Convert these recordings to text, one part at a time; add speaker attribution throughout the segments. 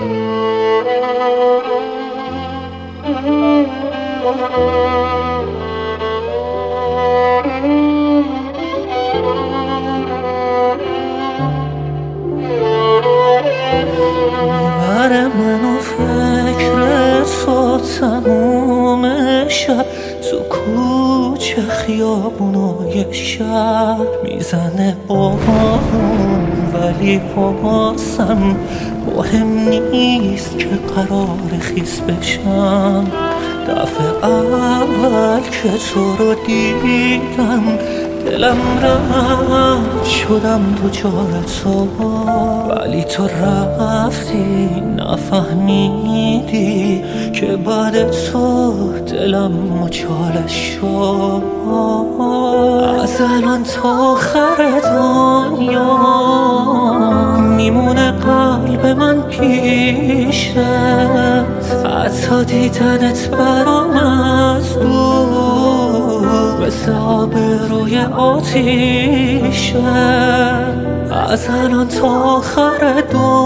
Speaker 1: بر من و فکر تو تموم شب تو کوچه خیابونای شهر میزنه بارون، ولی بازم مهم نیست که قرار خیس بشم. دفعه اول که تو رو دیدم دلم رفت، شدم دوچار تو، ولی تو رفتی نفهمیدی که بعد تو دلم مچالش شد. از الان تا آخر دنیا میمونه قلب من پیشت، حتی دیدنت برام از دور مثل آب روی آتیشه. از الان تا آخر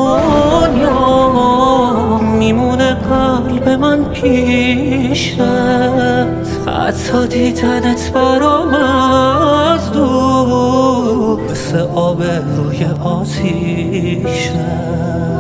Speaker 1: دنیا میمونه قلب من پیشت، حتی دیدنت برام از دور مثل آب روی آتیشه.